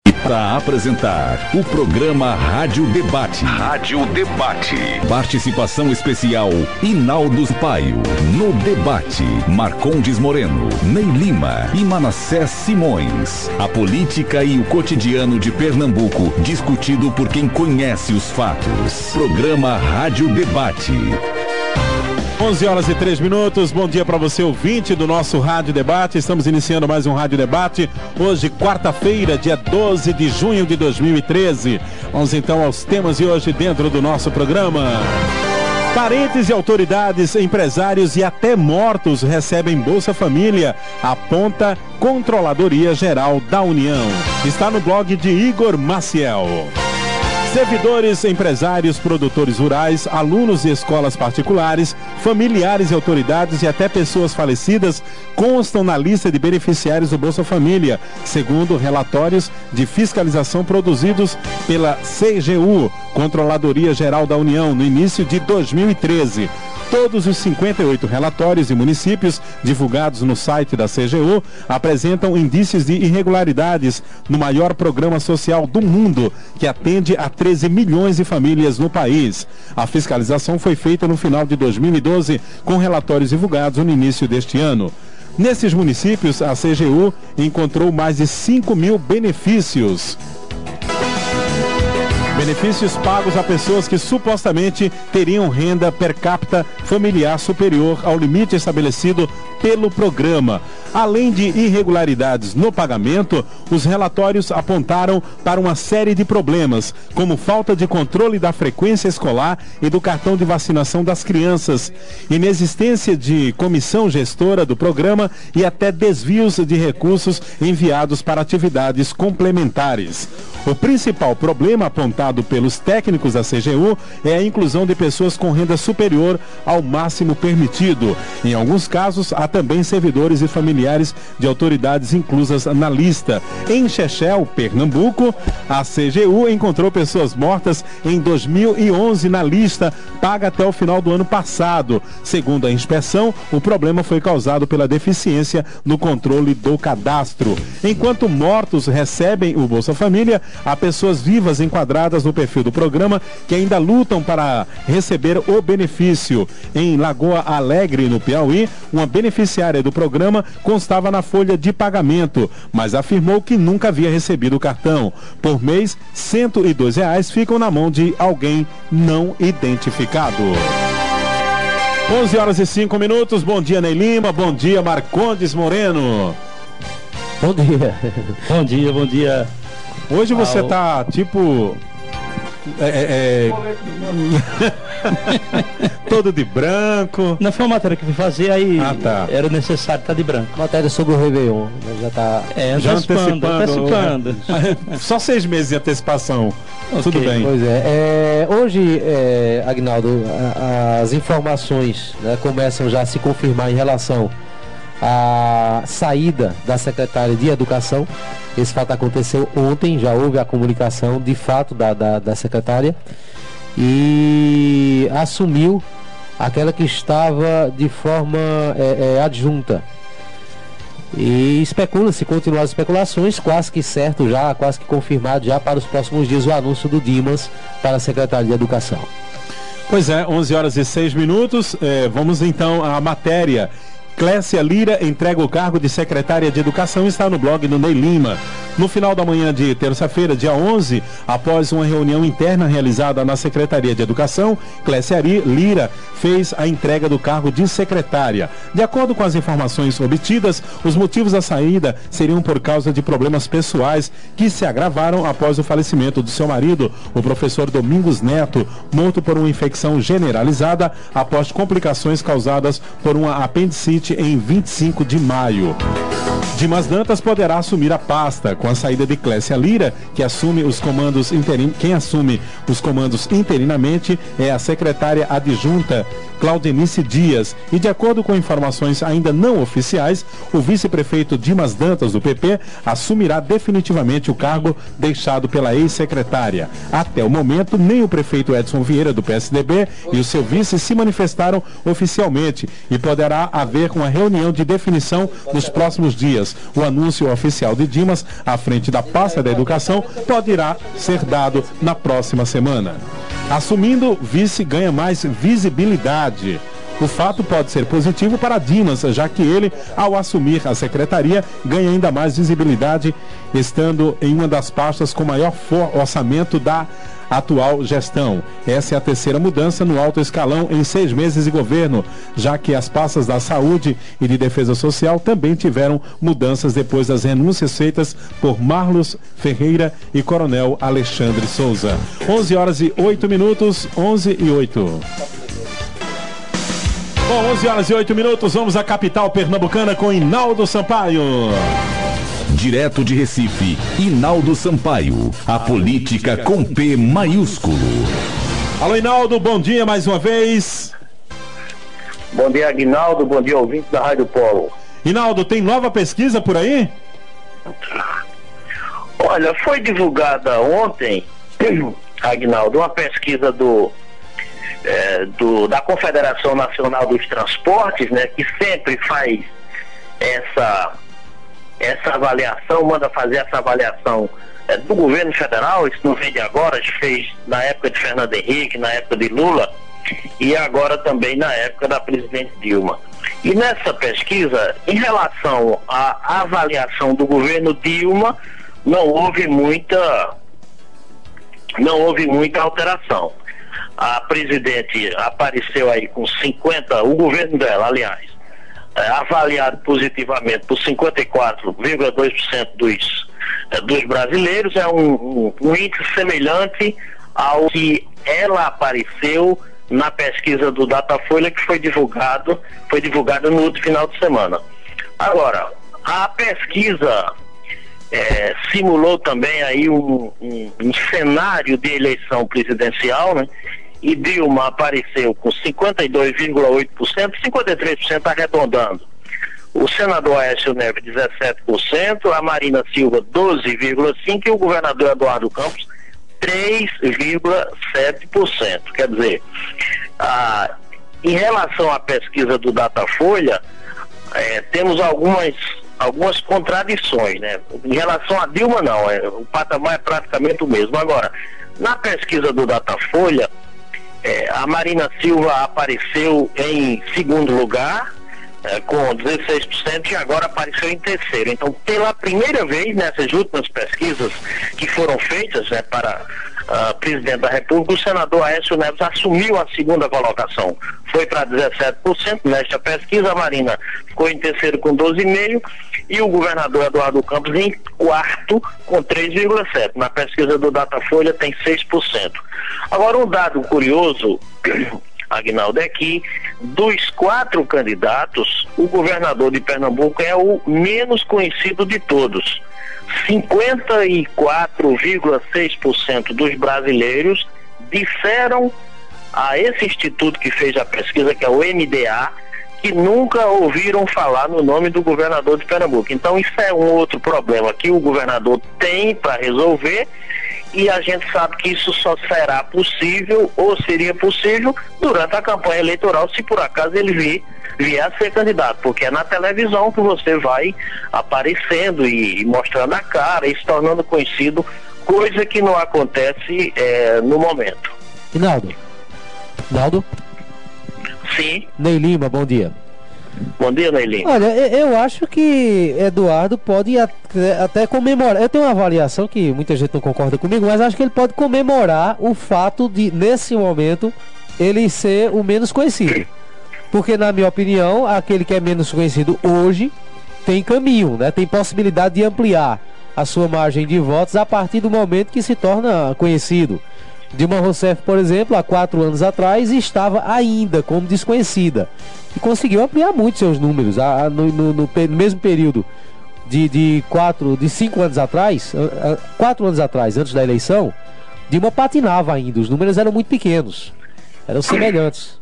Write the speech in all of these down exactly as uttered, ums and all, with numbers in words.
Para apresentar o programa Rádio Debate. Rádio Debate. Participação especial Inaldo Paio. No debate, Marcondes Moreno, Ney Lima e Manassés Simões. A política e o cotidiano de Pernambuco, discutido por quem conhece os fatos. Programa Rádio Debate. onze horas e três minutos, bom dia para você, ouvinte do nosso Rádio Debate. Estamos iniciando mais um Rádio Debate, hoje quarta-feira, dia doze de junho de dois mil e treze. Vamos então aos temas de hoje dentro do nosso programa. Parentes e autoridades, empresários e até mortos recebem Bolsa Família, aponta Controladoria Geral da União. Está no blog de Igor Maciel. Servidores, empresários, produtores rurais, alunos de escolas particulares, familiares e autoridades e até pessoas falecidas constam na lista de beneficiários do Bolsa Família, segundo relatórios de fiscalização produzidos pela C G U, Controladoria Geral da União, no início de dois mil e treze. Todos os cinquenta e oito relatórios de municípios divulgados no site da C G U apresentam indícios de irregularidades no maior programa social do mundo, que atende a treze milhões de famílias no país. A fiscalização foi feita no final de dois mil e doze, com relatórios divulgados no início deste ano. Nesses municípios, a C G U encontrou mais de cinco mil benefícios. Benefícios pagos a pessoas que supostamente teriam renda per capita familiar superior ao limite estabelecido pelo programa. Além de irregularidades no pagamento, os relatórios apontaram para uma série de problemas, como falta de controle da frequência escolar e do cartão de vacinação das crianças, inexistência de comissão gestora do programa e até desvios de recursos enviados para atividades complementares. O principal problema apontado pelos técnicos da C G U é a inclusão de pessoas com renda superior ao máximo permitido. Em alguns casos, há também servidores e familiares de autoridades inclusas na lista. Em Chechel, Pernambuco, a C G U encontrou pessoas mortas em dois mil e onze na lista, paga até o final do ano passado. Segundo a inspeção, o problema foi causado pela deficiência no controle do cadastro. Enquanto mortos recebem o Bolsa Família, há pessoas vivas enquadradas no perfil do programa que ainda lutam para receber o benefício. Em Lagoa Alegre, no Piauí, uma beneficiária do programa constava na folha de pagamento, mas afirmou que nunca havia recebido o cartão. Por mês, cento e dois reais ficam na mão de alguém não identificado. onze horas e cinco minutos, bom dia Ney Lima, bom dia Marcondes Moreno. Bom dia. Bom dia, bom dia. Hoje você tá tipo é, é, é... todo de branco. Não foi uma matéria que eu fui fazer, aí ah, tá. Era necessário estar de branco. Matéria sobre o Réveillon, já tá é, já antecipando, antecipando. antecipando. Só seis meses de antecipação. Okay. Tudo bem. Pois é, é hoje, é, Agnaldo, a, as informações, né, começam já a se confirmar em relação à saída da secretária de Educação. Esse fato aconteceu ontem, já houve a comunicação de fato da, da, da secretária e assumiu aquela que estava de forma é, é, adjunta. E especula-se, continuam as especulações, quase que certo já, quase que confirmado já para os próximos dias o anúncio do Dimas para a Secretaria de Educação. Pois é, onze horas e seis minutos, é, vamos então à matéria. Clécia Lira entrega o cargo de secretária de Educação e está no blog do Ney Lima. No final da manhã de terça-feira, dia onze, após uma reunião interna realizada na Secretaria de Educação, Clécia Lira fez a entrega do cargo de secretária. De acordo com as informações obtidas, os motivos da saída seriam por causa de problemas pessoais que se agravaram após o falecimento do seu marido, o professor Domingos Neto, morto por uma infecção generalizada após complicações causadas por uma apendicite em vinte e cinco de maio. Dimas Dantas poderá assumir a pasta. Com a saída de Clécia Lira, que assume os comandos interin... quem assume os comandos interinamente é a secretária adjunta Claudenice Dias. E de acordo com informações ainda não oficiais, o vice-prefeito Dimas Dantas, do P P, assumirá definitivamente o cargo deixado pela ex-secretária. Até o momento, nem o prefeito Edson Vieira, do P S D B, e o seu vice se manifestaram oficialmente e poderá haver uma reunião de definição nos próximos dias. dias. O anúncio oficial de Dimas à frente da pasta da educação pode irá ser dado na próxima semana. Assumindo, vice ganha mais visibilidade. O fato pode ser positivo para Dimas, já que ele, ao assumir a secretaria, ganha ainda mais visibilidade, estando em uma das pastas com maior orçamento da atual gestão. Essa é a terceira mudança no alto escalão em seis meses de governo, já que as pastas da saúde e de defesa social também tiveram mudanças depois das renúncias feitas por Marlos Ferreira e Coronel Alexandre Souza. onze horas e oito minutos, onze e oito. Bom, onze horas e oito minutos, vamos à capital pernambucana com Inaldo Sampaio. Direto de Recife, Inaldo Sampaio, a política com P maiúsculo. Alô, Inaldo, bom dia mais uma vez. Bom dia, Aguinaldo, bom dia, ouvinte da Rádio Polo. Inaldo, tem nova pesquisa por aí? Olha, foi divulgada ontem, Aguinaldo, uma pesquisa do... É, do, da Confederação Nacional dos Transportes, né, que sempre faz essa, essa avaliação, manda fazer essa avaliação é, do governo federal. Isso não vem de agora, fez na época de Fernando Henrique, na época de Lula e agora também na época da presidente Dilma. E nessa pesquisa, em relação à avaliação do governo Dilma, não houve muita, não houve muita alteração. A presidente apareceu aí com cinquenta, o governo dela, aliás, é, avaliado positivamente por cinquenta e quatro vírgula dois por cento dos, é, dos brasileiros, é um, um, um índice semelhante ao que ela apareceu na pesquisa do Datafolha, que foi divulgado, foi divulgado no último final de semana. Agora, a pesquisa é, simulou também aí um, um, um cenário de eleição presidencial, né? E Dilma apareceu com cinquenta e dois vírgula oito por cento, cinquenta e três por cento arredondando. O senador Aécio Neves, dezessete por cento, a Marina Silva, doze vírgula cinco por cento e o governador Eduardo Campos, três vírgula sete por cento. Quer dizer, ah, em relação à pesquisa do Datafolha, eh, temos algumas, algumas contradições, né? Em relação a Dilma, não, é, o patamar é praticamente o mesmo. Agora, na pesquisa do Datafolha, É, a Marina Silva apareceu em segundo lugar, é, com dezesseis por cento, e agora apareceu em terceiro. Então, pela primeira vez nessas últimas pesquisas que foram feitas, né, para uh, presidente da República, o senador Aécio Neves assumiu a segunda colocação. Foi para dezessete por cento nesta pesquisa, a Marina ficou em terceiro com doze vírgula cinco por cento e o governador Eduardo Campos em quarto com três vírgula sete por cento. Na pesquisa do Datafolha tem seis por cento. Agora, um dado curioso, Aguinaldo, é que dos quatro candidatos, o governador de Pernambuco é o menos conhecido de todos. cinquenta e quatro vírgula seis por cento dos brasileiros disseram a esse instituto que fez a pesquisa, que é o M D A, que nunca ouviram falar no nome do governador de Pernambuco. Então isso é um outro problema que o governador tem para resolver, e a gente sabe que isso só será possível, ou seria possível, durante a campanha eleitoral, se por acaso ele vir, vier a ser candidato, porque é na televisão que você vai aparecendo e, e mostrando a cara e se tornando conhecido, coisa que não acontece é, no momento. Inaldo. Inaldo? Sim. Ney Lima, bom dia. Bom dia, Ney Lima. Olha, eu acho que Eduardo pode até, até comemorar. Eu tenho uma avaliação que muita gente não concorda comigo, mas acho que ele pode comemorar o fato de, nesse momento, ele ser o menos conhecido. Porque, na minha opinião, aquele que é menos conhecido hoje tem caminho, né? Tem possibilidade de ampliar a sua margem de votos a partir do momento que se torna conhecido. Dilma Rousseff, por exemplo, há quatro anos atrás estava ainda como desconhecida e conseguiu ampliar muito seus números. A, no, no, no, no mesmo período de, de, quatro, de cinco anos atrás, quatro anos atrás, antes da eleição, Dilma patinava ainda, os números eram muito pequenos, eram semelhantes.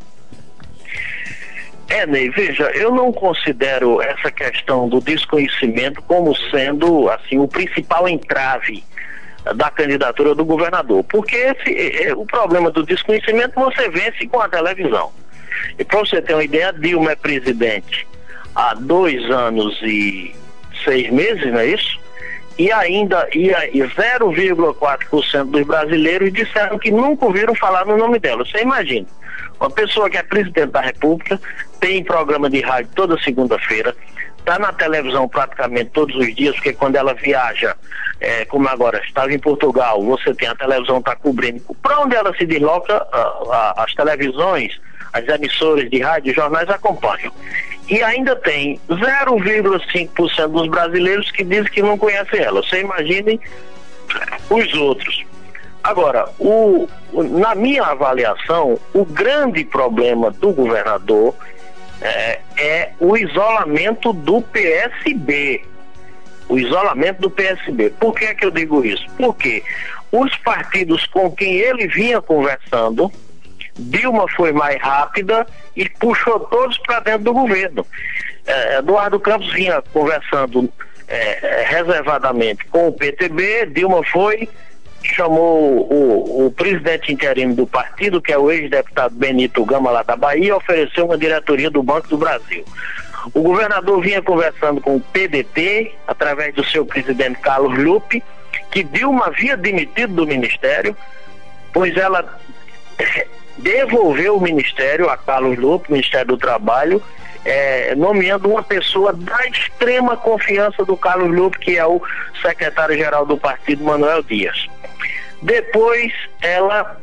É, Ney, veja, eu não considero essa questão do desconhecimento como sendo, assim, o principal entrave da candidatura do governador, porque esse, é, o problema do desconhecimento você vence com a televisão. E para você ter uma ideia, Dilma é presidente há dois anos e seis meses, não é isso? E ainda ia zero vírgula quatro por cento dos brasileiros disseram que nunca ouviram falar no nome dela. Você imagina, uma pessoa que é presidente da República, tem programa de rádio toda segunda-feira, está na televisão praticamente todos os dias, porque quando ela viaja, é, como agora estava em Portugal, você tem a televisão está cobrindo. Para onde ela se desloca, a, a, as televisões, as emissoras de rádio e jornais acompanham. E ainda tem zero vírgula cinco por cento dos brasileiros que dizem que não conhecem ela. Você imaginem os outros. Agora, o, na minha avaliação, o grande problema do governador é, é o isolamento do P S B. O isolamento do P S B. Por que é que eu digo isso? Porque os partidos com quem ele vinha conversando, Dilma foi mais rápida e puxou todos para dentro do governo. É, Eduardo Campos vinha conversando é, reservadamente com o P T B, Dilma foi, chamou o, o presidente interino do partido, que é o ex-deputado Benito Gama, lá da Bahia, e ofereceu uma diretoria do Banco do Brasil. O governador vinha conversando com o P D T, através do seu presidente Carlos Lupe, que Dilma havia demitido do ministério, pois ela devolveu o ministério a Carlos Lupe, Ministério do Trabalho, é, nomeando uma pessoa da extrema confiança do Carlos Lupe, que é o secretário-geral do partido, Manuel Dias. Depois ela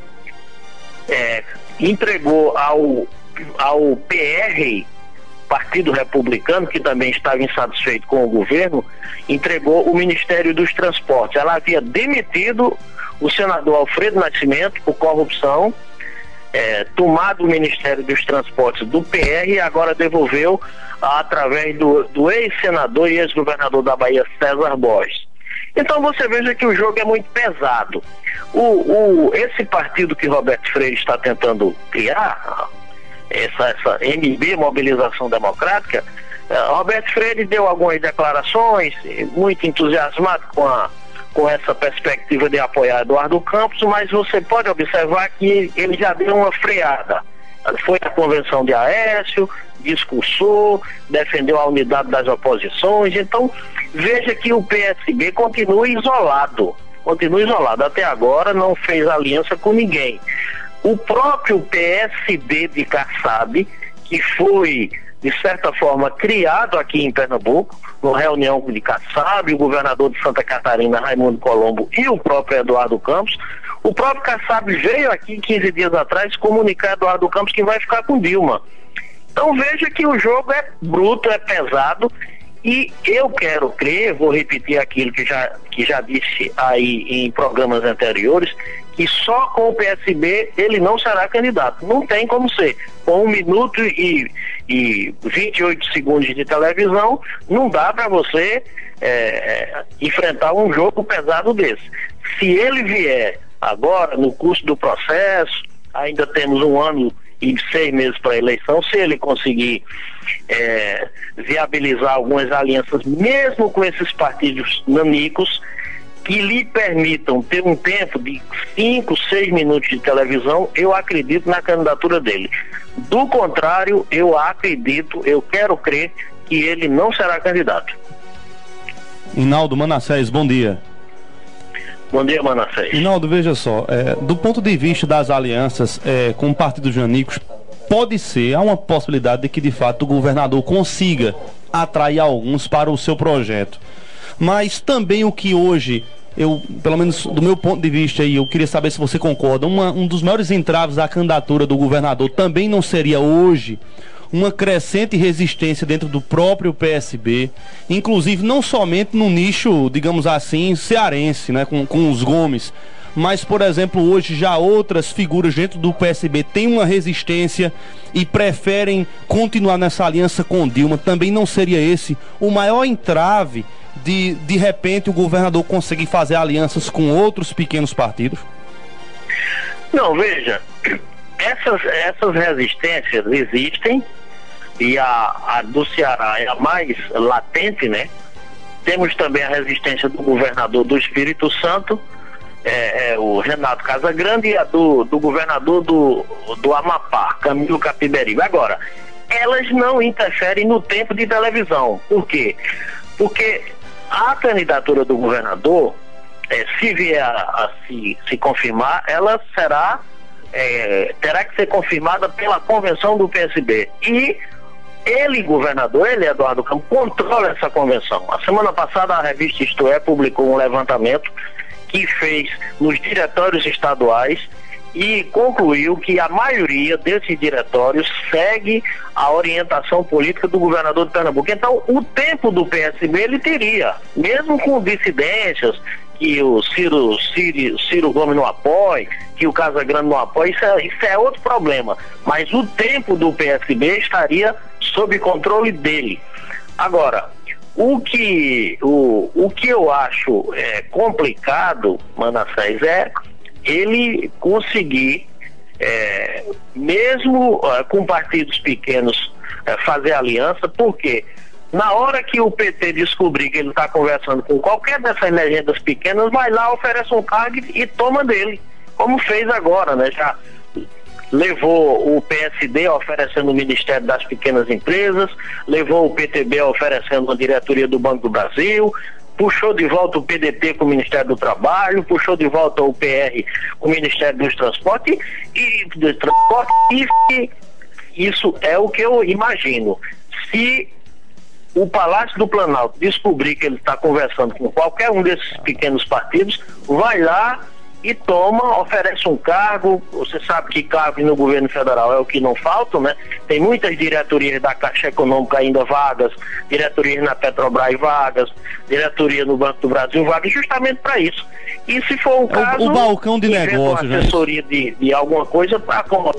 é, entregou ao, ao P R, Partido Republicano, que também estava insatisfeito com o governo, entregou o Ministério dos Transportes. Ela havia demitido o senador Alfredo Nascimento por corrupção, É, tomado o Ministério dos Transportes do P R e agora devolveu ah, através do, do ex-senador e ex-governador da Bahia, César Borges. Então você veja que o jogo é muito pesado. O, o, esse partido que Roberto Freire está tentando criar, essa, essa M B, Mobilização Democrática, eh, Roberto Freire deu algumas declarações, muito entusiasmado com a com essa perspectiva de apoiar Eduardo Campos, mas você pode observar que ele já deu uma freada. Foi à convenção de Aécio, discursou, defendeu a unidade das oposições. Então veja que o P S B continua isolado, continua isolado, até agora não fez aliança com ninguém. O próprio P S B de Kassab, que foi de certa forma criado aqui em Pernambuco, numa reunião de Kassab, o governador de Santa Catarina, Raimundo Colombo, e o próprio Eduardo Campos. O próprio Kassab veio aqui quinze dias atrás comunicar a Eduardo Campos que vai ficar com Dilma. Então veja que o jogo é bruto, é pesado, e eu quero crer, vou repetir aquilo que já, que já disse aí em programas anteriores, que só com o P S B ele não será candidato. Não tem como ser. Com um minuto e, e vinte e oito segundos de televisão, não dá para você é, enfrentar um jogo pesado desse. Se ele vier agora, no curso do processo, ainda temos um ano e seis meses para a eleição, se ele conseguir é, viabilizar algumas alianças, mesmo com esses partidos nanicos, que lhe permitam ter um tempo de cinco, seis minutos de televisão, eu acredito na candidatura dele. Do contrário, eu acredito, eu quero crer que ele não será candidato. Hinaldo Manassés, bom dia. Bom dia, Manassés. Hinaldo, veja só, é, do ponto de vista das alianças é, com o Partido Janicos, pode ser, há uma possibilidade de que de fato o governador consiga atrair alguns para o seu projeto. Mas também o que hoje, eu, pelo menos do meu ponto de vista, e eu queria saber se você concorda, uma, um dos maiores entraves da candidatura do governador também não seria hoje uma crescente resistência dentro do próprio P S B, inclusive não somente no nicho, digamos assim, cearense, né, com, com os Gomes, mas, por exemplo, hoje já outras figuras dentro do P S B têm uma resistência e preferem continuar nessa aliança com Dilma. Também não seria esse o maior entrave de, de repente, o governador conseguir fazer alianças com outros pequenos partidos? Não, veja, essas, essas resistências existem, e a, a do Ceará é a mais latente, né? Temos também a resistência do governador do Espírito Santo, é, é, o Renato Casagrande, e a do, do governador do, do Amapá, Camilo Capiberibe. Agora, elas não interferem no tempo de televisão. Por quê? Porque a candidatura do governador, é, se vier a, a se, se confirmar, ela será, é, terá que ser confirmada pela convenção do P S B. E ele, governador, ele, Eduardo Campos, controla essa convenção. A semana passada a revista Isto É publicou um levantamento que fez nos diretórios estaduais e concluiu que a maioria desses diretórios segue a orientação política do governador de Pernambuco. Então, o tempo do P S B ele teria, mesmo com dissidências, que o Ciro, Ciro, Ciro Gomes não apoie, que o Casagrande não apoie, isso é, isso é outro problema. Mas o tempo do P S B estaria sob controle dele. Agora, o que, o, o que eu acho é, complicado, Manassés, é ele conseguir, é, mesmo é, com partidos pequenos, é, fazer aliança, porque na hora que o P T descobrir que ele está conversando com qualquer dessas legendas pequenas, vai lá, oferece um cargo e toma dele, como fez agora, né? Já levou o P S D oferecendo o Ministério das Pequenas Empresas, levou o P T B oferecendo a diretoria do Banco do Brasil, puxou de volta o P D T com o Ministério do Trabalho, puxou de volta o P R com o Ministério dos Transportes e do Transporte, e isso é o que eu imagino. Se o Palácio do Planalto descobrir que ele está conversando com qualquer um desses pequenos partidos, vai lá e toma, oferece um cargo. Você sabe que cargo no governo federal é o que não falta, né? Tem muitas diretorias da Caixa Econômica ainda vagas, diretorias na Petrobras vagas, diretoria no Banco do Brasil vagas, justamente para isso. E se for um caso, o, o balcão de negócio, uma assessoria de, de alguma coisa para acomodar.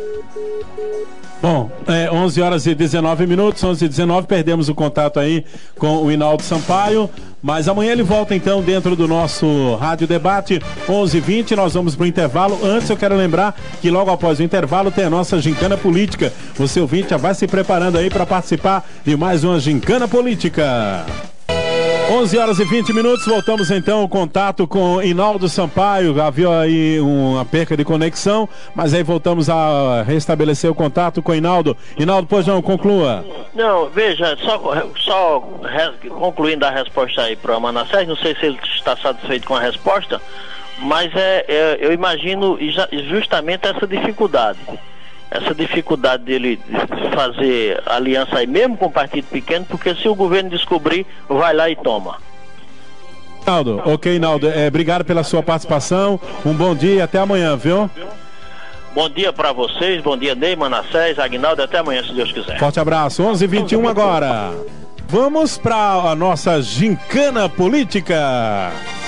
Bom, é, onze horas e dezenove minutos, onze e dezenove, perdemos o contato aí com o Hinaldo Sampaio, mas amanhã ele volta então dentro do nosso Rádio Debate, onze e vinte, nós vamos para o intervalo. Antes eu quero lembrar que logo após o intervalo tem a nossa Gincana Política. Você ouvinte já vai se preparando aí para participar de mais uma Gincana Política. onze horas e vinte minutos, voltamos então ao contato com Hinaldo Sampaio. Havia aí uma perca de conexão, mas aí voltamos a restabelecer o contato com Hinaldo. Hinaldo, pois não, conclua. Não, veja, só, só res, concluindo a resposta aí para o Manassés, não sei se ele está satisfeito com a resposta, mas é, é, eu imagino justamente essa dificuldade. Essa dificuldade dele fazer aliança aí, mesmo com partido pequeno, porque se o governo descobrir, vai lá e toma. Hinaldo, ok, Hinaldo, é, obrigado pela sua participação, um bom dia e até amanhã, viu? Bom dia para vocês, bom dia Ney, Manassés, Aguinaldo, até amanhã, se Deus quiser. Forte abraço, onze e vinte e um agora. Vamos para a nossa Gincana Política.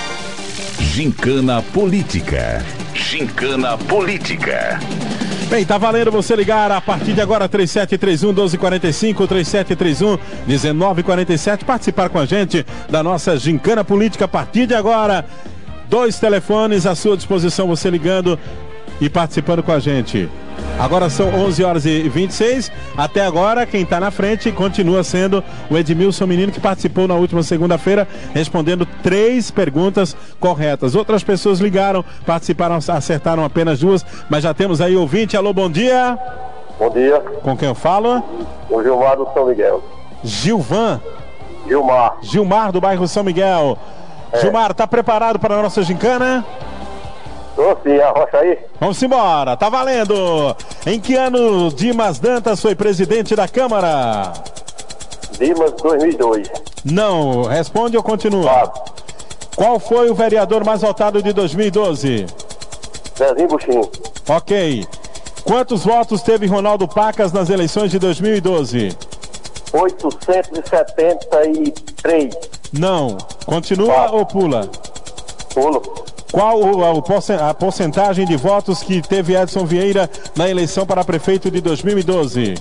Gincana Política. Gincana Política. Bem, tá valendo você ligar a partir de agora, três sete três um, um dois quatro cinco, três sete três um, um nove quatro sete, participar com a gente da nossa Gincana Política a partir de agora. Dois telefones à sua disposição, você ligando e participando com a gente. Agora são onze horas e vinte e seis. Até agora, quem está na frente continua sendo o Edmilson Menino, que participou na última segunda-feira, respondendo três perguntas corretas. Outras pessoas ligaram, participaram, acertaram apenas duas, mas já temos aí ouvinte. Alô, bom dia. Bom dia. Com quem eu falo? O Gilmar do São Miguel. Gilvan? Gilmar. Gilmar do bairro São Miguel. É. Gilmar, tá preparado para a nossa gincana? Tô sim, arrocha aí. Vamos embora, tá valendo. Em que ano Dimas Dantas foi presidente da Câmara? Dimas, dois mil e dois. Não, responde ou continua? Claro. Qual foi o vereador mais votado de dois mil e doze? Zezinho Buxim. Ok. Quantos votos teve Ronaldo Pacas nas eleições de dois mil e doze? oitocentos e setenta e três. Não. Continua Claro. ou pula? Pulo. Qual o, a porcentagem de votos que teve Edson Vieira na eleição para prefeito de dois mil e doze?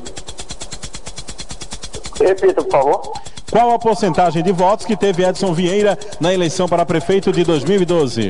Repita, por favor. Qual a porcentagem de votos que teve Edson Vieira na eleição para prefeito de dois mil e doze?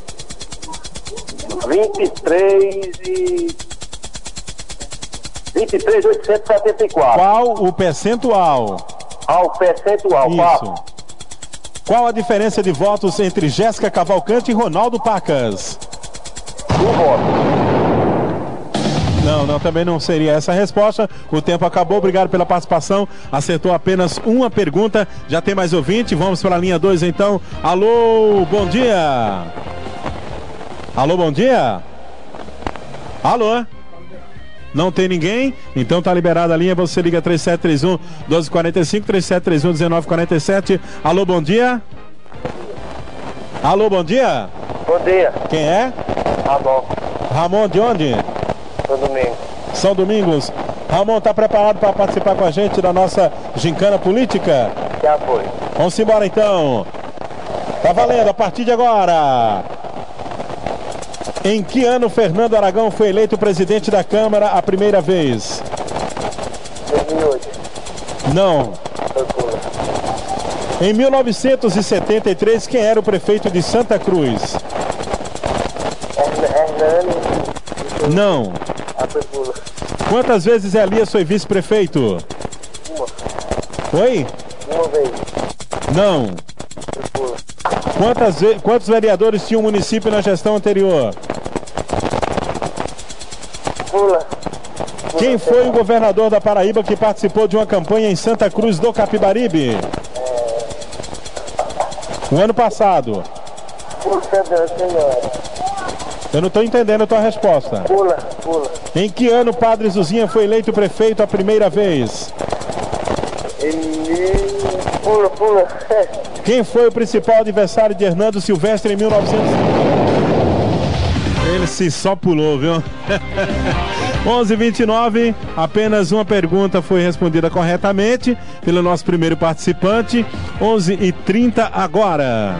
vinte e três e... vinte e três mil oitocentos e setenta e quatro. Qual o percentual? Ah, o percentual. Isso. Quatro. Qual a diferença de votos entre Jéssica Cavalcante e Ronaldo Pacas? Um voto. Não, não, também não seria essa a resposta. O tempo acabou, obrigado pela participação. Acertou apenas uma pergunta. Já tem mais ouvinte, vamos para a linha dois então. Alô, bom dia. Alô, bom dia. Alô. Não tem ninguém? Então tá liberada a linha, você liga três sete três um, doze quarenta e cinco, três sete três um, dezenove quarenta e sete. Alô, bom dia. Alô, bom dia. Bom dia. Quem é? Ramon. Ramon, de onde? São Domingos. São Domingos. Ramon, tá preparado para participar com a gente da nossa gincana política? Já foi. Vamos embora então. Tá valendo, a partir de agora. Em que ano Fernando Aragão foi eleito presidente da Câmara a primeira vez? dois mil e oito. Não. Foi pula. Em mil novecentos e setenta e três, quem era o prefeito de Santa Cruz? Hernani. Não. Ah, foi pula. Quantas vezes Elias foi vice-prefeito? Uma. Foi? Uma vez. Não. Foi pula. Quantas ve- Quantos vereadores tinha o município na gestão anterior? Pula. Pula. Quem foi o governador da Paraíba que participou de uma campanha em Santa Cruz do Capibaribe? O ano passado. Pula, senhora. Eu não estou entendendo a tua resposta. Pula, pula. Em que ano Padre Zuzinha foi eleito prefeito a primeira vez? E... Pula, pula. Quem foi o principal adversário de Hernando Silvestre em mil e novecentos? Ele se só pulou, viu? onze e vinte e nove, apenas uma pergunta foi respondida corretamente pelo nosso primeiro participante. onze e trinta agora.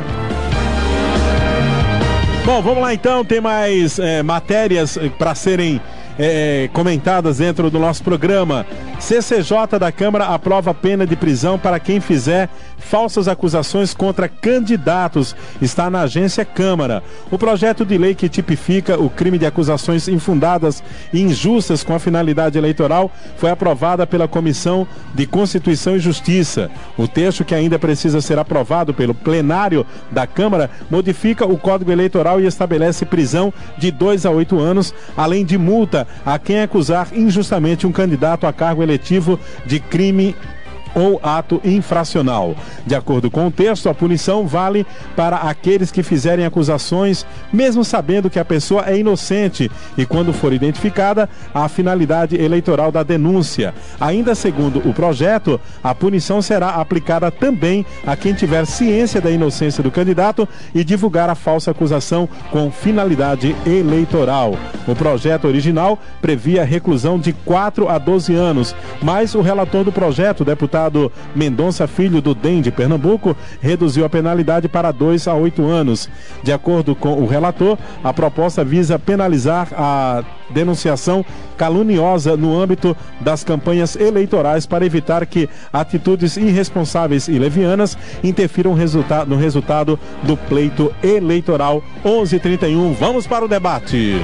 Bom, vamos lá então, tem mais é, matérias para serem é, comentadas dentro do nosso programa. C C J da Câmara aprova pena de prisão para quem fizer falsas acusações contra candidatos. Está na agência Câmara. O projeto de lei que tipifica o crime de acusações infundadas e injustas com a finalidade eleitoral foi aprovada pela Comissão de Constituição e Justiça. O texto, que ainda precisa ser aprovado pelo plenário da Câmara, modifica o Código Eleitoral e estabelece prisão de dois a oito anos, além de multa a quem acusar injustamente um candidato a cargo eletivo de crime ou ato infracional. De acordo com o texto, a punição vale para aqueles que fizerem acusações, mesmo sabendo que a pessoa é inocente, e quando for identificada a finalidade eleitoral da denúncia. Ainda segundo o projeto, a punição será aplicada também a quem tiver ciência da inocência do candidato e divulgar a falsa acusação com finalidade eleitoral. O projeto original previa reclusão de quatro a doze anos, mas o relator do projeto, o deputado Mendonça Filho, do D E M de Pernambuco, reduziu a penalidade para dois a oito anos. De acordo com o relator, a proposta visa penalizar a denunciação caluniosa no âmbito das campanhas eleitorais para evitar que atitudes irresponsáveis e levianas interfiram resulta- no resultado do pleito eleitoral. onze e trinta e um, vamos para o debate.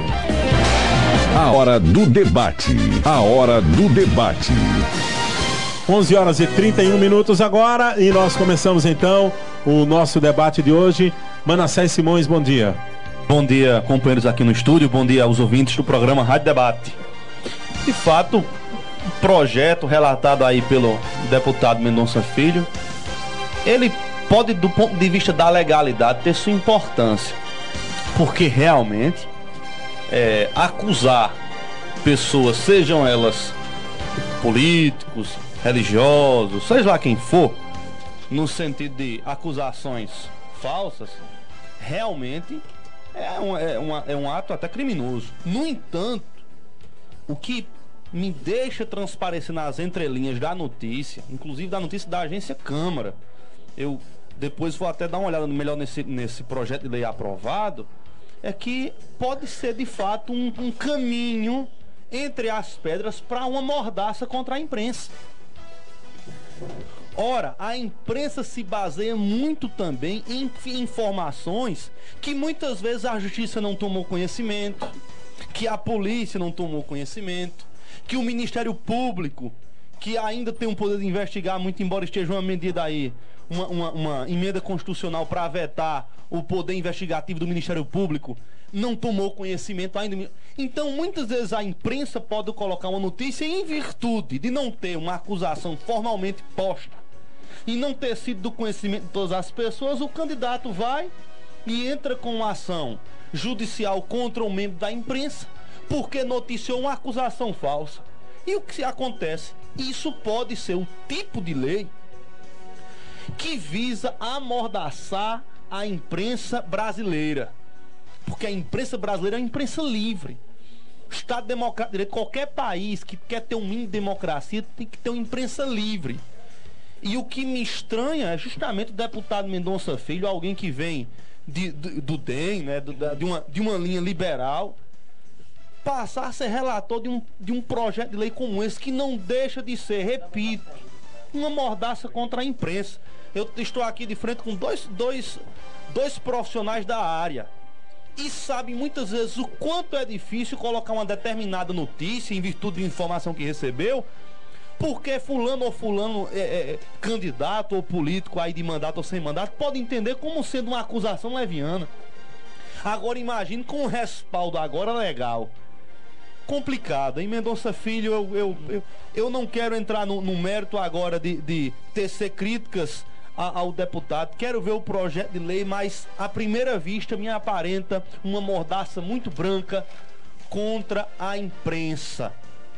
A hora do debate. A hora do debate. onze horas e trinta e um minutos agora e nós começamos então o nosso debate de hoje. Manassés Simões, bom dia. Bom dia, companheiros aqui no estúdio, bom dia aos ouvintes do programa Rádio Debate. De fato, o projeto relatado aí pelo deputado Mendonça Filho, ele pode, do ponto de vista da legalidade, ter sua importância, porque realmente é, acusar pessoas, sejam elas políticos, religiosos, seja lá quem for, no sentido de acusações falsas, realmente é um, é, uma, é um ato até criminoso. No entanto, o que me deixa transparecer nas entrelinhas da notícia, inclusive da notícia da agência Câmara, eu depois vou até dar uma olhada melhor nesse, nesse projeto de lei aprovado, é que pode ser de fato um, um caminho entre as pedras para uma mordaça contra a imprensa. Ora, a imprensa se baseia muito também em informações que muitas vezes a justiça não tomou conhecimento, que a polícia não tomou conhecimento, que o Ministério Público, que ainda tem o poder de investigar, muito embora esteja uma medida aí, uma, uma, uma emenda constitucional para vetar o poder investigativo do Ministério Público, não tomou conhecimento ainda. Então, muitas vezes a imprensa pode colocar uma notícia em virtude de não ter uma acusação formalmente posta e não ter sido do conhecimento de todas as pessoas, o candidato vai e entra com uma ação judicial contra um membro da imprensa porque noticiou uma acusação falsa. E o que acontece? Isso pode ser o tipo de lei que visa amordaçar a imprensa brasileira. Porque a imprensa brasileira é uma imprensa livre. O Estado Democrático de Direito, qualquer país que quer ter um mínimo de democracia tem que ter uma imprensa livre. E o que me estranha é justamente o deputado Mendonça Filho, alguém que vem de, de, do D E M, né, do, de, uma, de uma linha liberal, passar a ser relator de um, de um projeto de lei como esse, que não deixa de ser, repito, uma mordaça contra a imprensa. Eu estou aqui de frente com dois, dois, dois profissionais da área e sabem muitas vezes o quanto é difícil colocar uma determinada notícia em virtude de informação que recebeu, porque fulano ou fulano é, é, candidato ou político aí de mandato ou sem mandato pode entender como sendo uma acusação leviana. Agora imagine com um respaldo agora legal. Complicado, hein, Mendonça Filho? Eu, eu, eu, eu não quero entrar no, no mérito agora de, de tecer críticas a, ao deputado. Quero ver o projeto de lei, mas à primeira vista me aparenta uma mordaça muito branca contra a imprensa.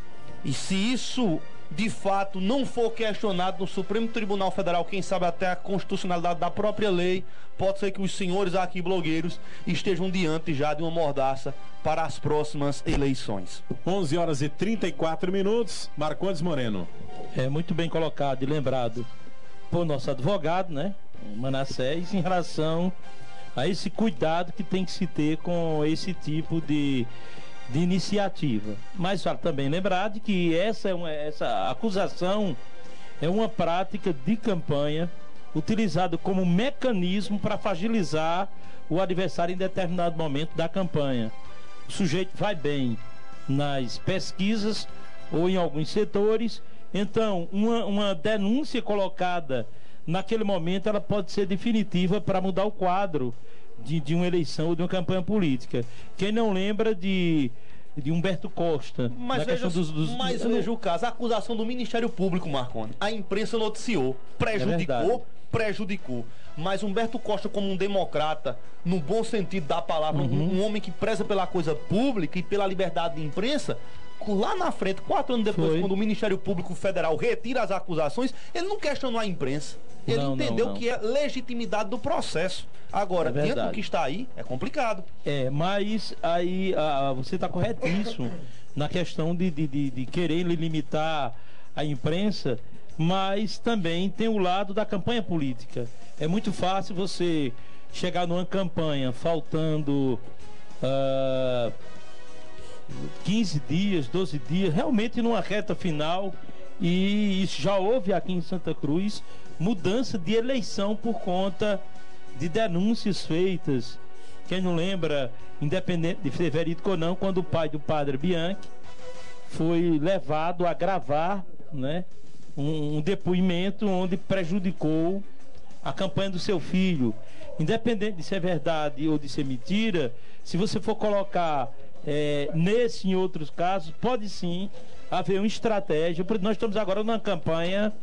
E se isso de fato não for questionado no Supremo Tribunal Federal, quem sabe até a constitucionalidade da própria lei, pode ser que os senhores aqui blogueiros estejam diante já de uma mordaça para as próximas eleições. onze horas e trinta e quatro minutos. Marcondes Moreno. É muito bem colocado e lembrado por nosso advogado, né, Manassés, em relação a esse cuidado que tem que se ter com esse tipo de de iniciativa. Mas vale também lembrar de que essa, é uma, essa acusação é uma prática de campanha utilizada como mecanismo para fragilizar o adversário em determinado momento da campanha. O sujeito vai bem nas pesquisas ou em alguns setores, então uma, uma denúncia colocada naquele momento ela pode ser definitiva para mudar o quadro De, de uma eleição ou de uma campanha política. Quem não lembra de, de Humberto Costa? Mas veja, dos, dos, mas dos... veja o caso, a acusação do Ministério Público, Marconi. A imprensa noticiou, prejudicou, é prejudicou. Mas Humberto Costa, como um democrata, no bom sentido da palavra, uhum. um, um homem que preza pela coisa pública e pela liberdade de imprensa, lá na frente, quatro anos depois, Foi. quando o Ministério Público Federal retira as acusações, ele não questionou a imprensa. Ele não, entendeu não, não. que é legitimidade do processo. Agora, é dentro do que está aí, é complicado. É, mas aí ah, você está corretíssimo na questão de, de, de, de querer limitar a imprensa, mas também tem o lado da campanha política. É muito fácil você chegar numa campanha faltando uh, quinze dias, doze dias, realmente numa reta final, e isso já houve aqui em Santa Cruz, mudança de eleição por conta de denúncias feitas. Quem não lembra, independente de ser verídico ou não, quando o pai do padre Bianchi foi levado a gravar, né, um, um depoimento onde prejudicou a campanha do seu filho. Independente de ser verdade ou de ser mentira, se você for colocar é, nesse e em outros casos, pode sim haver uma estratégia. Nós estamos agora numa campanha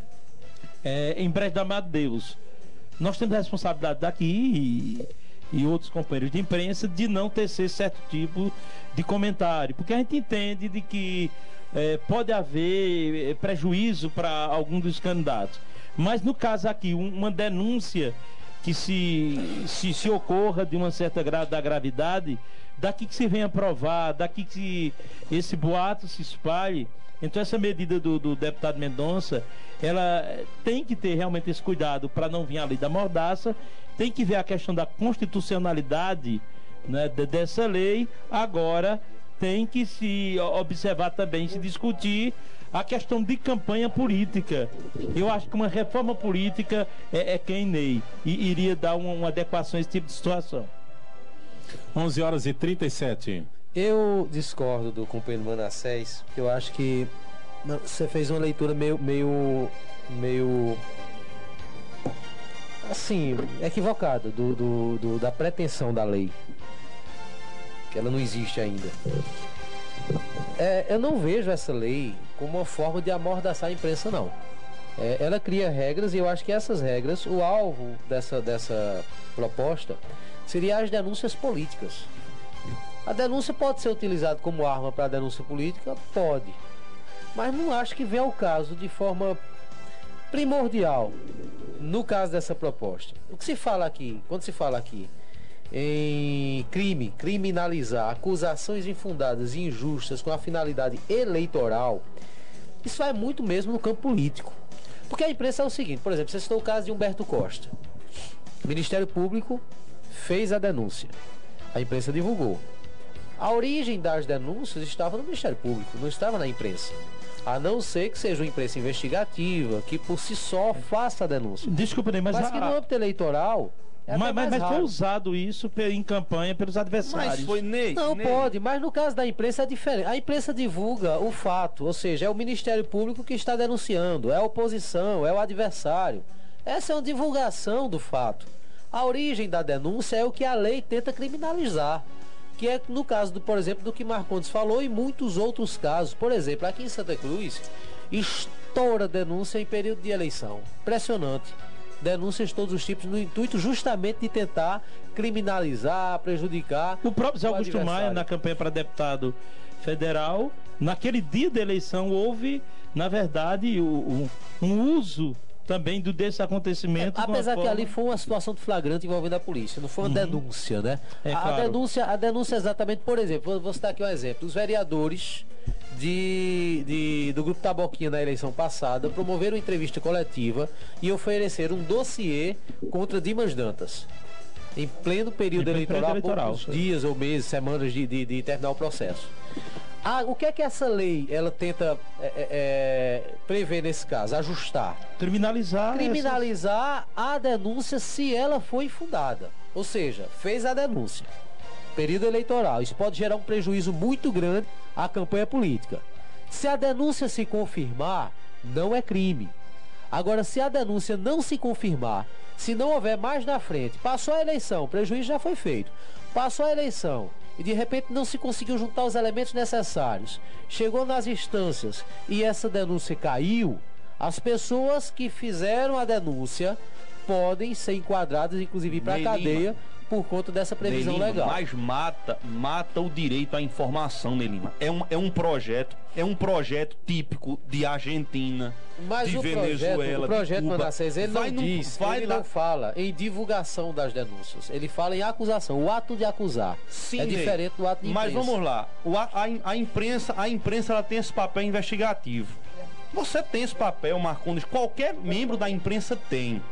é, em Brejo da Amado Deus. Nós temos a responsabilidade daqui e, e outros companheiros de imprensa de não tecer certo tipo de comentário, porque a gente entende de que é, pode haver prejuízo para algum dos candidatos. Mas no caso aqui, um, uma denúncia que se, se, se ocorra de uma certa gra da gravidade, daqui que se venha provar, daqui que esse boato se espalhe. Então essa medida do, do deputado Mendonça, ela tem que ter realmente esse cuidado para não vir a lei da mordaça, tem que ver a questão da constitucionalidade, né, dessa lei. Agora tem que se observar também, se discutir a questão de campanha política. Eu acho que uma reforma política é, é quem Ney e iria dar uma, uma adequação a esse tipo de situação. onze horas e trinta e sete. Eu discordo do companheiro Manassés. Eu acho que você fez uma leitura meio meio meio assim, equivocada do, do, do, da pretensão da lei. que ela não existe ainda. É, eu não vejo essa lei como uma forma de amordaçar a imprensa, não. É, ela cria regras e eu acho que essas regras, o alvo dessa, dessa proposta seria as denúncias políticas. A denúncia pode ser utilizada como arma para a denúncia política? Pode. Mas não acho que venha ao caso de forma primordial no caso dessa proposta. O que se fala aqui, quando se fala aqui em crime, criminalizar acusações infundadas e injustas com a finalidade eleitoral, isso vai muito mesmo no campo político. Porque a imprensa é o seguinte, por exemplo, você citou o caso de Humberto Costa. O Ministério Público fez a denúncia. A imprensa divulgou. A origem das denúncias estava no Ministério Público, não estava na imprensa. A não ser que seja uma imprensa investigativa, que por si só faça a denúncia. Desculpa, Ney, mas... Mas a... que no âmbito eleitoral... É mas mas, mas foi raro. usado isso pe- em campanha pelos adversários. Mas foi Ney. Não Ney. pode, mas no caso da imprensa é diferente. A imprensa divulga o fato, ou seja, é o Ministério Público que está denunciando, é a oposição, é o adversário. Essa é uma divulgação do fato. A origem da denúncia é o que a lei tenta criminalizar, que é no caso, do, por exemplo, do que Marcondes falou e muitos outros casos. Por exemplo, aqui em Santa Cruz, estoura denúncia em período de eleição. Impressionante. Denúncias de todos os tipos, no intuito justamente de tentar criminalizar, prejudicar O próprio Zé o Augusto adversário. Maia, na campanha para deputado federal, naquele dia da eleição, houve, na verdade, o, o- um uso também do, desse acontecimento. de uma Apesar que forma- ali foi uma situação de flagrante envolvendo a polícia, não foi uma denúncia, né? É, a, claro. denúncia, a denúncia exatamente, por exemplo, vou, vou citar aqui um exemplo. Os vereadores de, de- do Grupo Taboquinha na eleição passada promoveram entrevista coletiva e ofereceram um dossiê contra Dimas Dantas. Em pleno período Em pleno eleitoral, período eleitoral, poucos foi. dias ou meses, semanas de, de, de terminar o processo. Ah, o que é que essa lei ela tenta é, é, é, prever nesse caso? Ajustar. Criminalizar. Criminalizar a denúncia se ela foi infundada. Ou seja, fez a denúncia. Período eleitoral. Isso pode gerar um prejuízo muito grande à campanha política. Se a denúncia se confirmar, não é crime. Agora, se a denúncia não se confirmar, se não houver mais na frente, passou a eleição, o prejuízo já foi feito, passou a eleição e de repente não se conseguiu juntar os elementos necessários, chegou nas instâncias e essa denúncia caiu, as pessoas que fizeram a denúncia podem ser enquadradas, inclusive ir para a Ney cadeia, Lima. por conta dessa previsão Ney Lima, legal. Mas mata, mata o direito à informação, Ney Lima. É um, é um projeto, é um projeto típico de Argentina, Mas de o Venezuela, projeto, o projeto de Cuba. Manassés, ele Vai não no- diz, vai ele lá- não fala em divulgação das denúncias. Ele fala em acusação, o ato de acusar. Sim, é Ney. diferente do ato de Mas imprensa. vamos lá, o, a, a, a imprensa, a imprensa ela tem esse papel investigativo. Você tem esse papel, Marcondes, qualquer membro da imprensa tem.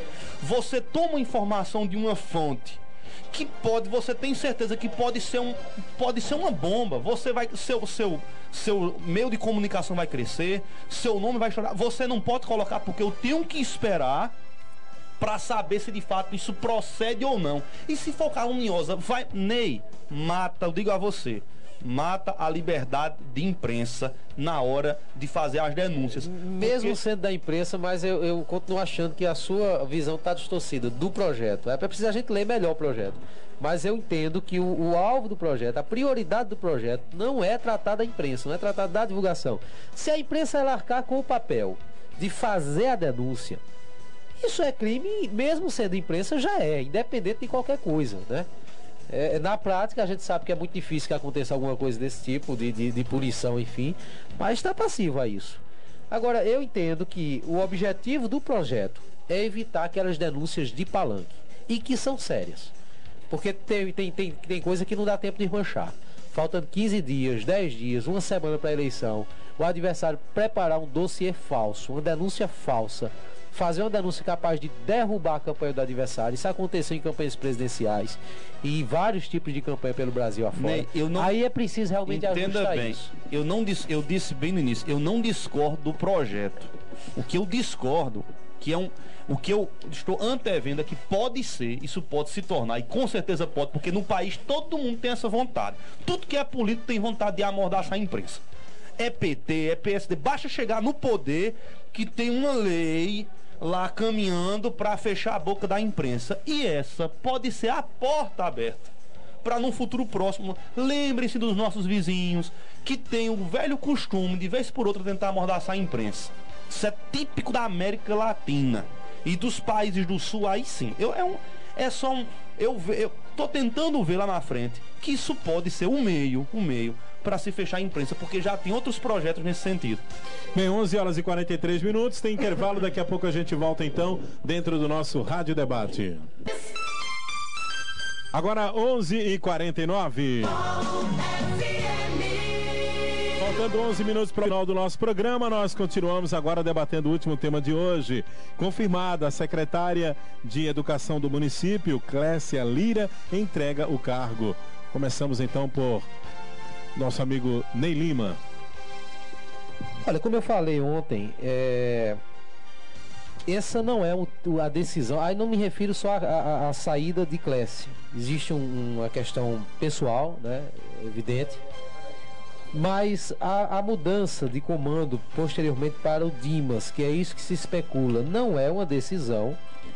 Você toma informação de uma fonte que pode, você tem certeza que pode ser um, pode ser uma bomba. Você vai, seu, seu, seu meio de comunicação vai crescer, seu nome vai chorar. Você não pode colocar porque eu tenho que esperar para saber se de fato isso procede ou não. E se for caluniosa, vai, Ney, mata, eu digo a você, mata a liberdade de imprensa na hora de fazer as denúncias. Mesmo Porque- sendo da imprensa, mas eu, eu continuo achando que a sua visão está distorcida do projeto. É preciso a gente ler melhor o projeto. Mas eu entendo que o, o alvo do projeto, a prioridade do projeto, não é tratar da imprensa, não é tratar da divulgação. Se a imprensa ela arcar com o papel de fazer a denúncia, isso é crime, mesmo sendo imprensa, já é, independente de qualquer coisa, né? É, na prática, a gente sabe que é muito difícil que aconteça alguma coisa desse tipo, de, de, de punição, enfim, mas está passivo a isso. Agora, eu entendo que o objetivo do projeto é evitar aquelas denúncias de palanque, e que são sérias. Porque tem, tem, tem, tem coisa que não dá tempo de manchar. Faltando quinze dias, dez dias, uma semana para a eleição, o adversário preparar um dossiê falso, uma denúncia falsa, fazer uma denúncia capaz de derrubar a campanha do adversário. Isso aconteceu em campanhas presidenciais e em vários tipos de campanha pelo Brasil afora. Ney, eu não- Aí é preciso realmente Entenda ajustar bem, isso. eu não dis, eu disse bem no início, eu não discordo do projeto. O que eu discordo, que é um, o que eu estou antevendo é que pode ser, isso pode se tornar, e com certeza pode, porque no país todo mundo tem essa vontade. Tudo que é político tem vontade de amordaçar a imprensa. É P T, é P S D, basta chegar no poder que tem uma lei lá caminhando para fechar a boca da imprensa. E essa pode ser a porta aberta para num futuro próximo, lembrem-se dos nossos vizinhos, que tem o velho costume, de vez por outra, tentar amordaçar a imprensa. Isso é típico da América Latina. E dos países do Sul, aí sim. Eu, é, um, é só um... Eu, eu tô tentando ver lá na frente que isso pode ser um meio, um meio para se fechar a imprensa, porque já tem outros projetos nesse sentido. Bem, onze horas e quarenta e três minutos, tem intervalo, daqui a pouco a gente volta então dentro do nosso Rádio Debate. Agora onze e quarenta e nove. Faltando onze minutos para o final do nosso programa, nós continuamos agora debatendo o último tema de hoje. Confirmada, a secretária de Educação do município, Clécia Lira, entrega o cargo. Começamos então por nosso amigo Ney Lima. Olha, como eu falei ontem, é... essa não é a decisão. Aí não me refiro só à saída de Clécia. Existe um, uma questão pessoal, né, evidente. Mas a, a mudança de comando posteriormente para o Dimas, que é isso que se especula, não é uma decisão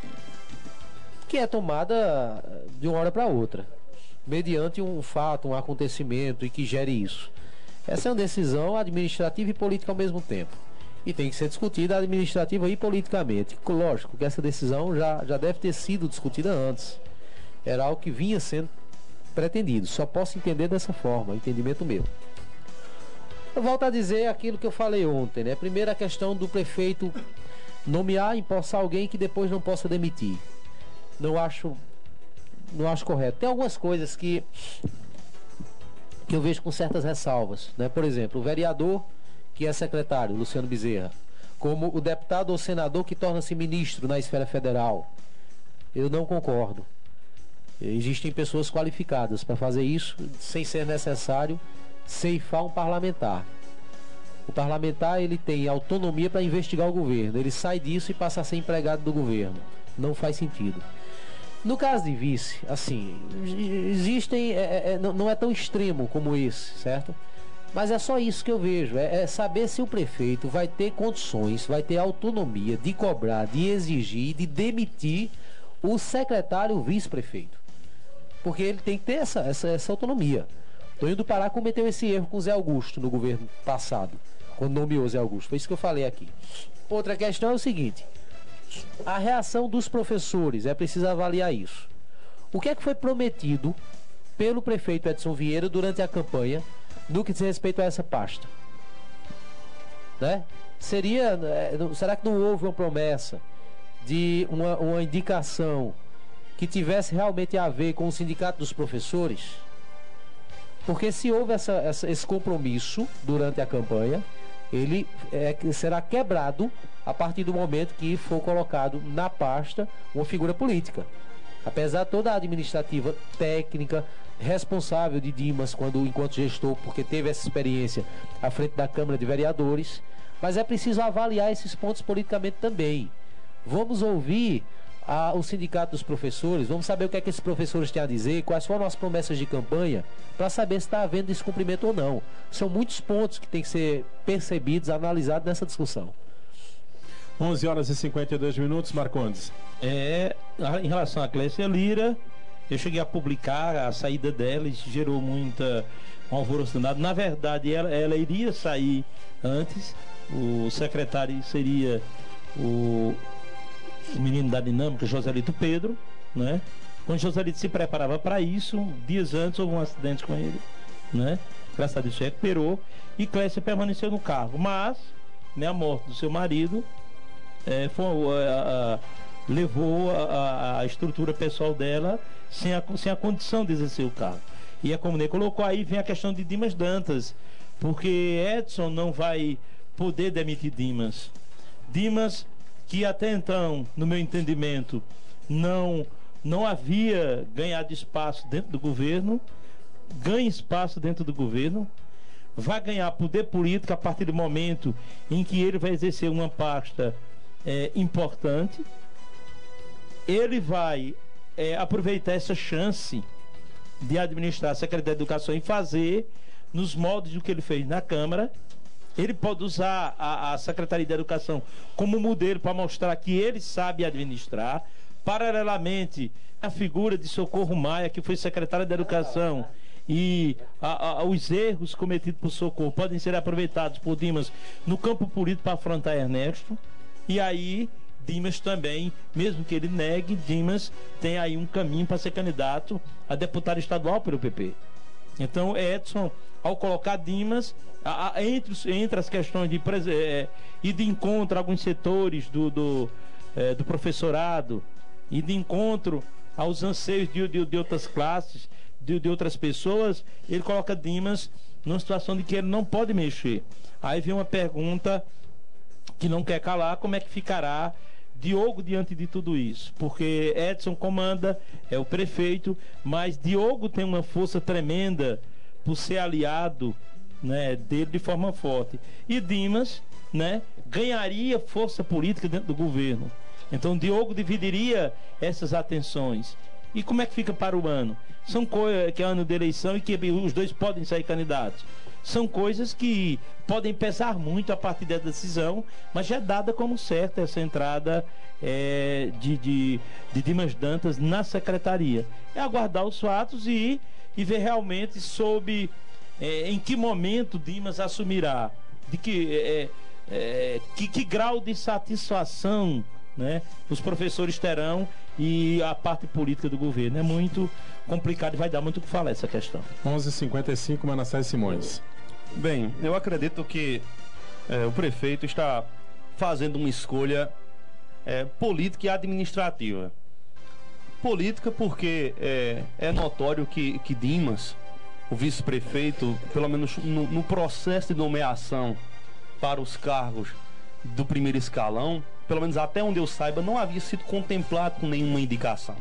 que é tomada de uma hora para outra, mediante um fato, um acontecimento e que gere isso. Essa é uma decisão administrativa e política ao mesmo tempo. E tem que ser discutida administrativa e politicamente. Lógico que essa decisão já, já deve ter sido discutida antes. Era algo que vinha sendo pretendido. Só posso entender dessa forma, entendimento meu. Eu volto a dizer aquilo que eu falei ontem, né? Primeiro, a questão do prefeito nomear, empossar alguém que depois não possa demitir. Não acho, não acho correto. Tem algumas coisas que, que eu vejo com certas ressalvas, né? Por exemplo, o vereador que é secretário, Luciano Bezerra, como o deputado ou senador que torna-se ministro na esfera federal. Eu não concordo. Existem pessoas qualificadas para fazer isso sem ser necessário ceifar um parlamentar. O parlamentar, ele tem autonomia para investigar o governo. Ele sai disso e passa a ser empregado do governo. Não faz sentido. No caso de vice, assim, existem, é, é, não é tão extremo como esse, certo? Mas é só isso que eu vejo, é, é saber se o prefeito vai ter condições, vai ter autonomia de cobrar, de exigir, de demitir o secretário vice-prefeito. Porque ele tem que ter essa, essa, essa autonomia. Toninho do Pará cometeu esse erro com o Zé Augusto no governo passado, quando nomeou o Zé Augusto. Foi isso que eu falei aqui. Outra questão é o seguinte: a reação dos professores, é preciso avaliar isso. O que é que foi prometido pelo prefeito Edson Vieira durante a campanha no que diz respeito a essa pasta? Né? Seria, será que não houve uma promessa de uma, uma indicação que tivesse realmente a ver com o sindicato dos professores? Porque se houve essa, essa, esse compromisso durante a campanha, ele é, será quebrado a partir do momento que for colocado na pasta uma figura política. Apesar de toda a administrativa técnica responsável de Dimas quando, enquanto gestor, porque teve essa experiência à frente da Câmara de Vereadores, mas é preciso avaliar esses pontos politicamente também. Vamos ouvir a, o sindicato dos professores, vamos saber o que é que esses professores têm a dizer, quais foram as promessas de campanha, para saber se está havendo descumprimento ou não. São muitos pontos que têm que ser percebidos, analisados nessa discussão. onze horas e cinquenta e dois minutos, Marcondes. É, em relação a Clécia Lira, eu cheguei a publicar a saída dela, isso gerou muita um alvoroço danado. Na verdade, ela, ela iria sair antes, o secretário seria o, o menino da dinâmica, Joselito Pedro, né? Quando Joselito se preparava para isso, dias antes houve um acidente com ele, né? Graças a Deus se recuperou e Clécia permaneceu no cargo, mas, né, a morte do seu marido é, foi, a, a, levou a, a estrutura pessoal dela sem a, sem a condição de exercer o cargo. E é como o Ney colocou, aí vem a questão de Dimas Dantas, porque Edson não vai poder demitir Dimas. Dimas, que até então, no meu entendimento, não, não havia ganhado espaço dentro do governo, ganha espaço dentro do governo, vai ganhar poder político a partir do momento em que ele vai exercer uma pasta é, importante. Ele vai é, aproveitar essa chance de administrar a Secretaria de Educação e fazer nos moldes do que ele fez na Câmara. Ele pode usar a, a Secretaria de Educação como modelo para mostrar que ele sabe administrar, Paralelamente, a figura de Socorro Maia, que foi secretária da Educação, e a, a, os erros cometidos por Socorro podem ser aproveitados por Dimas no campo político para afrontar Ernesto. E aí Dimas também, mesmo que ele negue, Dimas tem aí um caminho para ser candidato a deputado estadual pelo P P. Então Edson, ao colocar Dimas a, a, entre, entre as questões de é, ir de encontro a alguns setores do, do, é, do professorado, ir de encontro aos anseios de, de, de outras classes, de, de outras pessoas, ele coloca Dimas numa situação de que ele não pode mexer. Aí vem uma pergunta que não quer calar: como é que ficará Diogo diante de tudo isso? Porque Edson comanda, é o prefeito, mas Diogo tem uma força tremenda por ser aliado, né, dele de forma forte. E Dimas, né, ganharia força política dentro do governo. Então Diogo dividiria essas atenções. E como é que fica para o ano? São coisas que é ano de eleição e que os dois podem sair candidatos. São coisas que podem pesar muito a partir da decisão, mas já é dada como certa essa entrada é, de, de, de Dimas Dantas na secretaria. É aguardar os fatos e, e ver realmente sob é, em que momento Dimas assumirá, de que, é, é, que, que grau de satisfação, né, os professores terão e a parte política do governo. É muito complicado e vai dar muito o que falar essa questão. onze e cinquenta e cinco, Manassés Simões. Bem, eu acredito que é, o prefeito está fazendo uma escolha é, política e administrativa. Política porque é, é notório que, que Dimas, o vice-prefeito, pelo menos no, no processo de nomeação para os cargos do primeiro escalão, pelo menos até onde eu saiba, não havia sido contemplado com nenhuma indicação.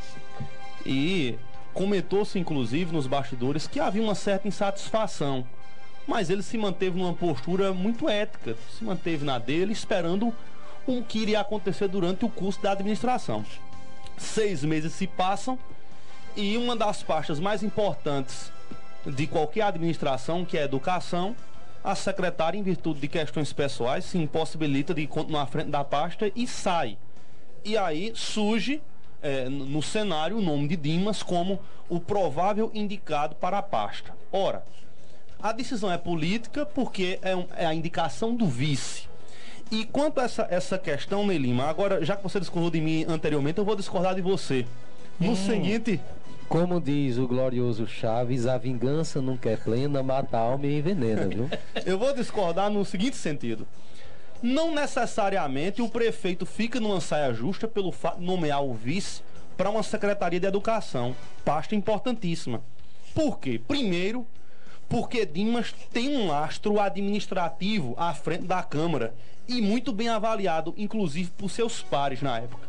E comentou-se inclusive nos bastidores que havia uma certa insatisfação, mas ele se manteve numa postura muito ética, se manteve na dele, esperando o que iria acontecer durante o curso da administração. Seis meses se passam e uma das pastas mais importantes de qualquer administração, que é a educação, a secretária, em virtude de questões pessoais, se impossibilita de continuar à frente da pasta e sai. E aí surge é, no cenário o nome de Dimas como o provável indicado para a pasta. Ora, a decisão é política porque é, um, é a indicação do vice. E quanto a essa, essa questão, Ney Lima, agora, já que você discordou de mim anteriormente, eu vou discordar de você. No hum. seguinte... Como diz o glorioso Chaves, a vingança nunca é plena, mata a alma e envenena, viu? Eu vou discordar no seguinte sentido. Não necessariamente o prefeito fica numa saia justa pelo fato de nomear o vice para uma secretaria de educação, pasta importantíssima. Por quê? Primeiro, porque Dimas tem um lastro administrativo à frente da Câmara e muito bem avaliado, inclusive por seus pares na época.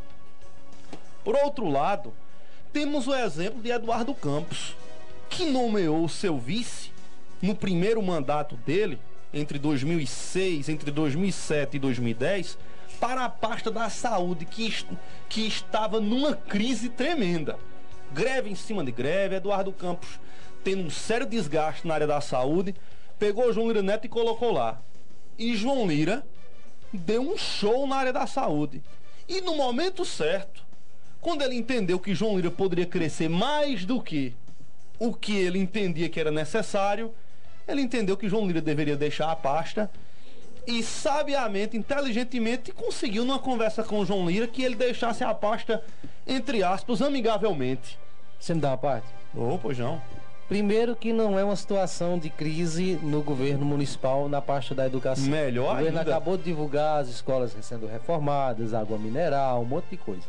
Por outro lado, temos o exemplo de Eduardo Campos, que nomeou o seu vice no primeiro mandato dele, entre dois mil e seis, entre dois mil e sete e dois mil e dez, para a pasta da saúde, que, que estava numa crise tremenda. Greve em cima de greve, Eduardo Campos tendo um sério desgaste na área da saúde, pegou João Lira Neto e colocou lá. E João Lira deu um show na área da saúde. E no momento certo, quando ele entendeu que João Lira poderia crescer mais do que o que ele entendia que era necessário, ele entendeu que João Lira deveria deixar a pasta e sabiamente, inteligentemente, conseguiu numa conversa com o João Lira que ele deixasse a pasta, entre aspas, amigavelmente. Você me dá uma parte? Ô, pois não. Primeiro que não é uma situação de crise no governo municipal na pasta da educação. Melhor ainda. O governo ainda acabou de divulgar as escolas sendo reformadas, água mineral, um monte de coisa.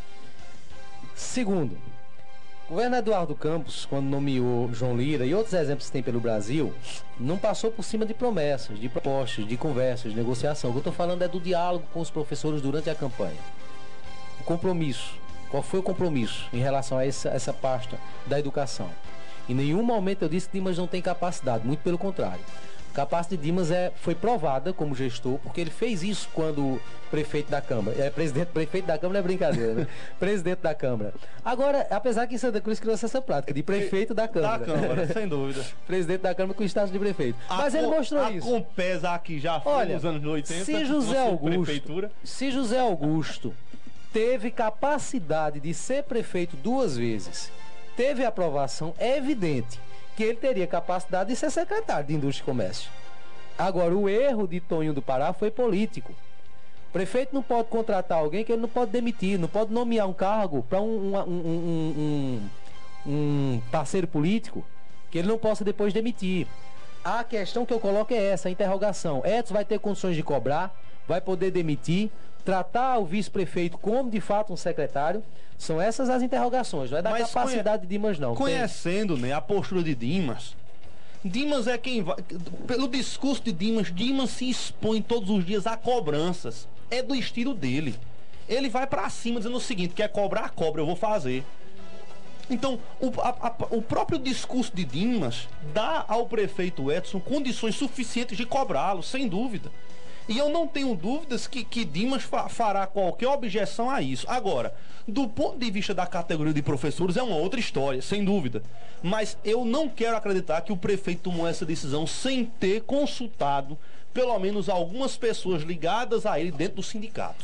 Segundo, o governo Eduardo Campos, quando nomeou João Lira e outros exemplos que tem pelo Brasil, não passou por cima de promessas, de propostas, de conversas, de negociação. O que eu estou falando é do diálogo com os professores durante a campanha. O compromisso. Qual foi o compromisso em relação a essa, essa pasta da educação? Em nenhum momento eu disse que Dimas não tem capacidade, muito pelo contrário. A capacidade de Dimas é, foi provada como gestor, porque ele fez isso quando prefeito da Câmara. É, presidente, prefeito da Câmara não é brincadeira, né? Presidente da Câmara. Agora, apesar que em Santa Cruz criou essa prática de prefeito da Câmara. Da Câmara, sem dúvida. Presidente da Câmara com status de prefeito. A Mas ele mostrou a isso. A Compesa aqui já foi Olha, nos anos oitenta. Se José Augusto, se José Augusto teve capacidade de ser prefeito duas vezes, teve aprovação, é evidente que ele teria capacidade de ser secretário de Indústria e Comércio. Agora, o erro de Toninho do Pará foi político. O prefeito não pode contratar alguém que ele não pode demitir, não pode nomear um cargo para um, um, um, um, um parceiro político que ele não possa depois demitir. A questão que eu coloco é essa, a interrogação. Edson vai ter condições de cobrar, vai poder demitir, tratar o vice-prefeito como de fato um secretário. São essas as interrogações, não é da Mas capacidade conhe... de Dimas não. Conhecendo, né, a postura de Dimas, Dimas é quem vai... Pelo discurso de Dimas, Dimas se expõe todos os dias a cobranças. É do estilo dele. Ele vai pra cima dizendo o seguinte, quer cobrar, cobra, eu vou fazer. Então, o, a, a, o próprio discurso de Dimas dá ao prefeito Edson condições suficientes de cobrá-lo, sem dúvida. E eu não tenho dúvidas que, que Dimas fa, fará qualquer objeção a isso. Agora, do ponto de vista da categoria de professores, é uma outra história, sem dúvida. Mas eu não quero acreditar que o prefeito tomou essa decisão sem ter consultado, pelo menos, algumas pessoas ligadas a ele dentro do sindicato.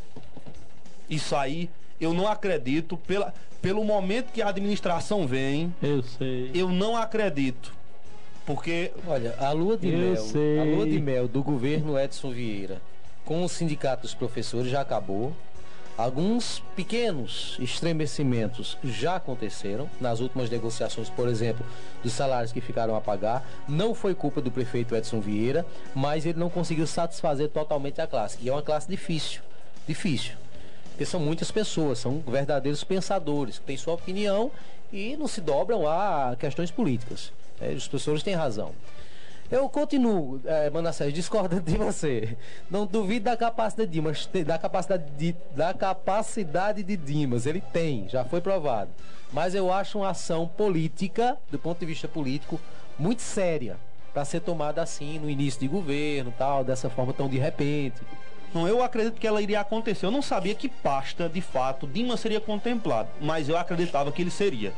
Isso aí... Eu não acredito, pela, pelo momento que a administração vem, eu sei. Eu não acredito. Porque... Olha, a lua de eu mel, sei. a lua de mel do governo Edson Vieira com o sindicato dos professores já acabou. Alguns pequenos estremecimentos já aconteceram nas últimas negociações, por exemplo, dos salários que ficaram a pagar. Não foi culpa do prefeito Edson Vieira, mas ele não conseguiu satisfazer totalmente a classe. E é uma classe difícil, difícil. Porque são muitas pessoas, são verdadeiros pensadores, que têm sua opinião e não se dobram a questões políticas. É, os professores têm razão. Eu continuo, é, Manassés, discordando de você. Não duvido da capacidade de Dimas, da capacidade de, da capacidade de Dimas. Ele tem, já foi provado. Mas eu acho uma ação política, do ponto de vista político, muito séria, para ser tomada assim no início de governo, tal, dessa forma tão de repente. Não, eu acredito que ela iria acontecer. Eu não sabia que pasta, de fato, Dimas seria contemplado, mas eu acreditava que ele seria.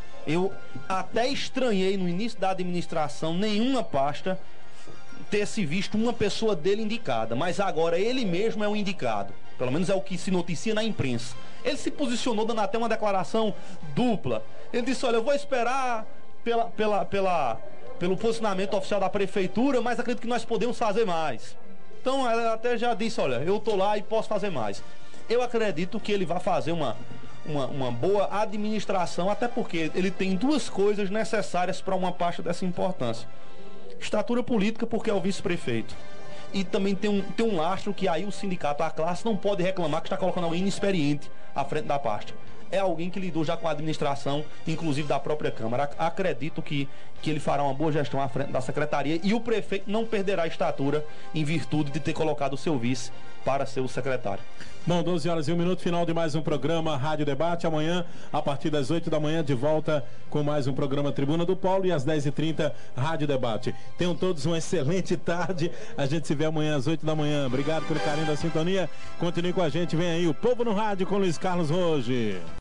Eu até estranhei no início da administração nenhuma pasta ter se visto uma pessoa dele indicada, mas agora ele mesmo é o indicado. Pelo menos é o que se noticia na imprensa. Ele se posicionou dando até uma declaração dupla. Ele disse, olha, eu vou esperar pela, pela, pela, pelo posicionamento oficial da prefeitura, mas acredito que nós podemos fazer mais. Então ela até já disse, olha, eu tô lá e posso fazer mais. Eu acredito que ele vai fazer uma, uma, uma boa administração, até porque ele tem duas coisas necessárias para uma pasta dessa importância. Estatura política, porque é o vice-prefeito. E também tem um, tem um lastro que aí o sindicato, a classe, não pode reclamar que está colocando alguém inexperiente à frente da pasta. É alguém que lidou já com a administração, inclusive da própria Câmara. Acredito que, que ele fará uma boa gestão à frente da secretaria e o prefeito não perderá a estatura em virtude de ter colocado o seu vice para ser o secretário. Bom, doze horas e um minuto, final de mais um programa Rádio Debate. Amanhã, a partir das oito da manhã, de volta com mais um programa Tribuna do Polo e às dez e trinta, Rádio Debate. Tenham todos uma excelente tarde. A gente se vê amanhã às oito da manhã. Obrigado pelo carinho da sintonia. Continue com a gente. Vem aí o Povo no Rádio com Luiz Carlos Roge.